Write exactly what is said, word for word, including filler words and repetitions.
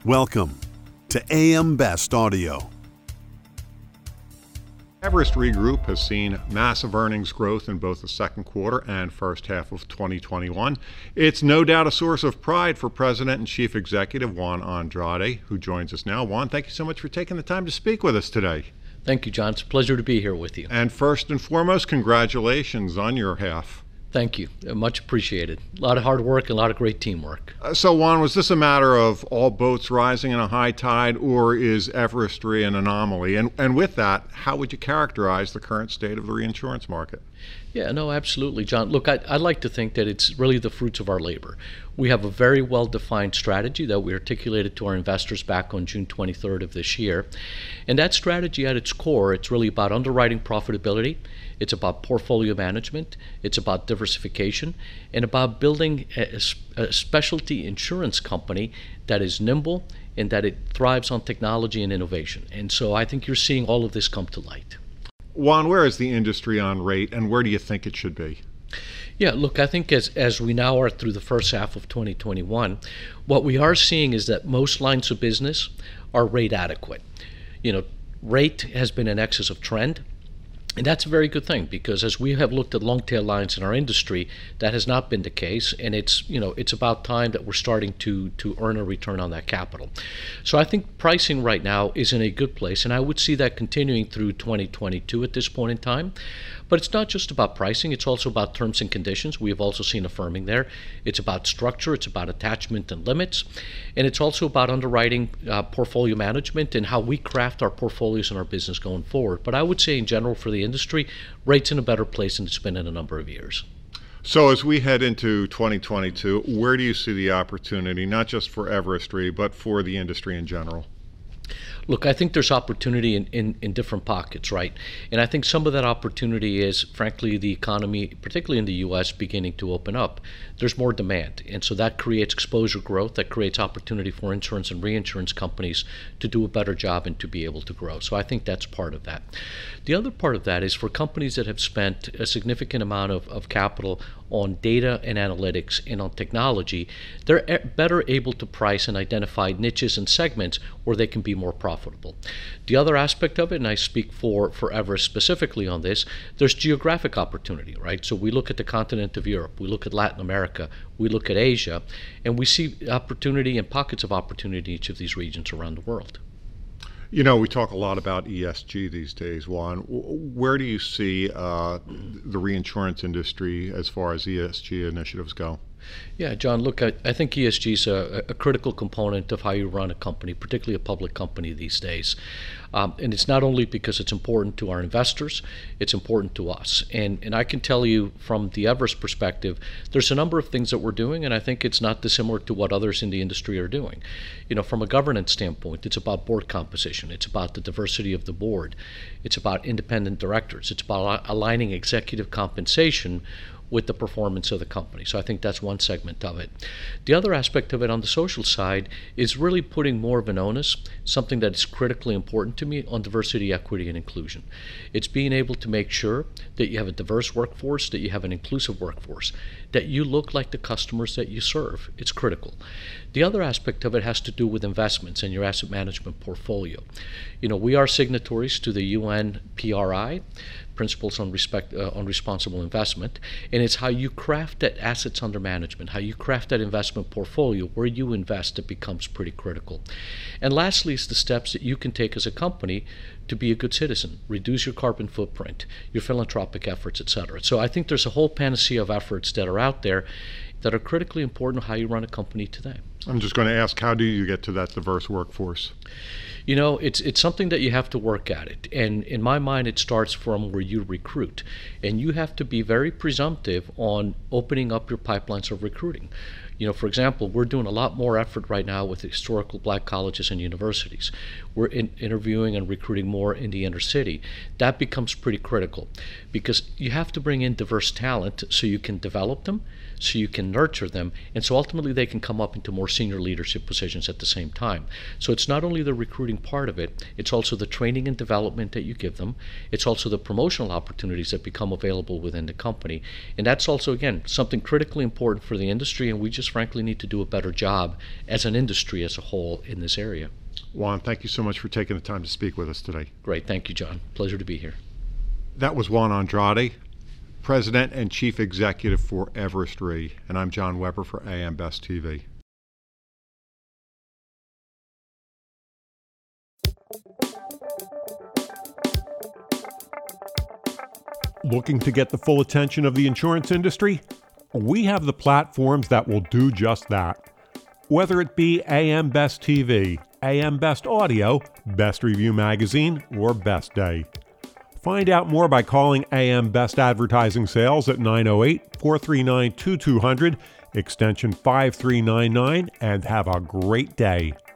Welcome to A M Best Audio. Everest Re Group has seen massive earnings growth in both the second quarter and first half of twenty twenty-one. It's no doubt a source of pride for President and Chief Executive Juan Andrade, who joins us now. Juan, thank you so much for taking the time to speak with us today. Thank you, John. It's a pleasure to be here with you. And first and foremost, congratulations on your half. Thank you. Much appreciated. A lot of hard work and a lot of great teamwork. Uh, so, Juan, was this a matter of all boats rising in a high tide, or is Everest Re an anomaly? And, and with that, how would you characterize the current state of the reinsurance market? Yeah, no, absolutely, John. Look, I, I'd like to think that it's really the fruits of our labor. We have a very well-defined strategy that we articulated to our investors back on June twenty-third of this year. And that strategy at its core, it's really about underwriting profitability, it's about portfolio management, it's about diversification, and about building a, a specialty insurance company that is nimble and that it thrives on technology and innovation. And so I think you're seeing all of this come to light. Juan, where is the industry on rate, and where do you think it should be? Yeah, look, I think as, as we now are through the first half of twenty twenty-one, what we are seeing is that most lines of business are rate adequate. You know, rate has been in excess of trend. And that's a very good thing, because as we have looked at long tail lines in our industry, that has not been the case, and it's you know it's about time that we're starting to to earn a return on that capital. So I think pricing right now is in a good place, and I would see that continuing through twenty twenty-two at this point in time. But it's not just about pricing, it's also about terms and conditions. We have also seen a firming there. It's about structure, it's about attachment and limits, and it's also about underwriting, uh, portfolio management, and how we craft our portfolios and our business going forward. But I would say in general for the industry, rates in a better place than it's been in a number of years. So as we head into twenty twenty-two, where do you see the opportunity, not just for Everest Re, but for the industry in general? Look, I think there's opportunity in, in, in different pockets, right? And I think some of that opportunity is, frankly, the economy, particularly in the U S, beginning to open up. There's more demand, and so that creates exposure growth, that creates opportunity for insurance and reinsurance companies to do a better job and to be able to grow. So I think that's part of that. The other part of that is for companies that have spent a significant amount of, of capital on data and analytics and on technology, they're better able to price and identify niches and segments where they can be more profitable. The other aspect of it, and I speak for, for Everest specifically on this, there's geographic opportunity, right? So we look at the continent of Europe, we look at Latin America, we look at Asia, and we see opportunity and pockets of opportunity in each of these regions around the world. You know, we talk a lot about E S G these days, Juan. Where do you see uh, the reinsurance industry as far as E S G initiatives go? Yeah, John, look, I, I think E S G is a, a critical component of how you run a company, particularly a public company these days. Um, and it's not only because it's important to our investors, it's important to us. And, and I can tell you from the Everest perspective, there's a number of things that we're doing, and I think it's not dissimilar to what others in the industry are doing. You know, from a governance standpoint, it's about board composition, it's about the diversity of the board, it's about independent directors, it's about aligning executive compensation with the performance of the company. So I think that's one segment of it. The other aspect of it on the social side is really putting more of an onus, something that is critically important to me, on diversity, equity, and inclusion. It's being able to make sure that you have a diverse workforce, that you have an inclusive workforce, that you look like the customers that you serve. It's critical. The other aspect of it has to do with investments and your asset management portfolio. You know, we are signatories to the U N P R I, Principles on Respect uh, on Responsible Investment, and it's how you craft that assets under management, how you craft that investment portfolio, where you invest, that becomes pretty critical. And lastly is the steps that you can take as a company to be a good citizen, reduce your carbon footprint, your philanthropic efforts, et cetera. So I think there's a whole panacea of efforts that are out there that are critically important to how you run a company today. I'm just going to ask, how do you get to that diverse workforce? You know, it's it's something that you have to work at it. And in my mind, it starts from where you recruit. And you have to be very presumptive on opening up your pipelines of recruiting. You know, for example, we're doing a lot more effort right now with historical black colleges and universities. We're in, interviewing and recruiting more in the inner city. That becomes pretty critical because you have to bring in diverse talent so you can develop them, so you can nurture them, and so ultimately they can come up into more senior leadership positions at the same time. So it's not only the recruiting part of it, it's also the training and development that you give them. It's also the promotional opportunities that become available within the company. And that's also, again, something critically important for the industry, and we just frankly need to do a better job as an industry as a whole in this area. Juan, thank you so much for taking the time to speak with us today. Great. Thank you, John. Pleasure to be here. That was Juan Andrade, President and Chief Executive for Everest Re, and I'm John Weber for A M Best T V. Looking to get the full attention of the insurance industry? We have the platforms that will do just that. Whether it be A M Best T V, A M Best Audio, Best Review Magazine, or Best Day. Find out more by calling A M Best Advertising Sales at nine oh eight, four three nine, two two zero zero, extension five three nine nine, and have a great day.